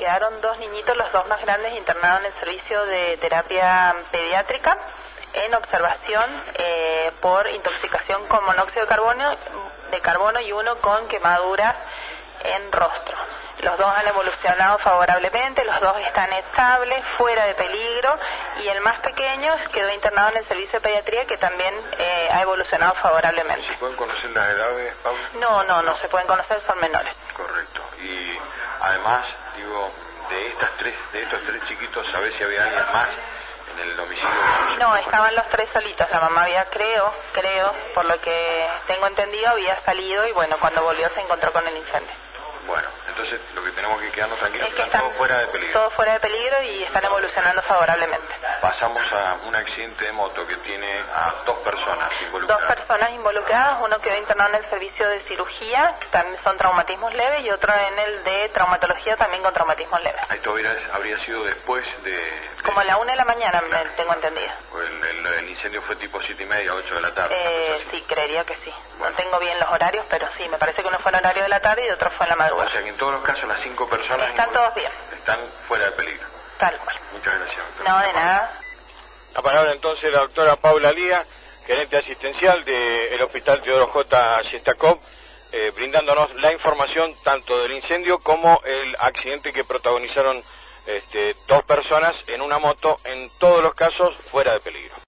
quedaron 2 niñitos, los 2 más grandes, internados en el servicio de terapia pediátrica en observación por intoxicación con monóxido de carbono y uno con quemaduras en rostro. Los 2 han evolucionado favorablemente, los 2 están estables, fuera de peligro, y el más pequeño quedó internado en el servicio de pediatría, que también ha evolucionado favorablemente. ¿Se pueden conocer las edades, Paula? No se pueden conocer, son menores. Correcto. Y además, digo, de estos tres chiquitos, ¿sabés si había alguien más en el domicilio? No, estaban los 3 solitos. La mamá creo, por lo que tengo entendido, había salido, y bueno, cuando volvió se encontró con el incendio. Bueno, entonces lo que tenemos que quedarnos tranquilos es que están todos fuera de peligro. Todos fuera de peligro y están evolucionando favorablemente. Pasamos a un accidente de moto que tiene a 2 personas involucradas. 2 personas involucradas, uno quedó internado en el servicio de cirugía, también son traumatismos leves, y otro en el de traumatología, también con traumatismos leves. Esto habría sido después de... Como a la 1 de la mañana, claro. Tengo entendido. El incendio fue tipo 7:30, 8 de la tarde. Sí, creería que sí. Bueno. No tengo bien los horarios, pero sí, me parece que uno fue en horario de la tarde y otro fue en la madrugada. O sea que en todos los casos las 5 personas... Están todos bien. Están fuera de peligro. Tal cual. Muchas gracias. No, de nada. La palabra entonces la doctora Paula Lía, gerente asistencial del Hospital Teodoro J. Shestakov, brindándonos la información tanto del incendio como el accidente que protagonizaron 2 personas en una moto, en todos los casos fuera de peligro.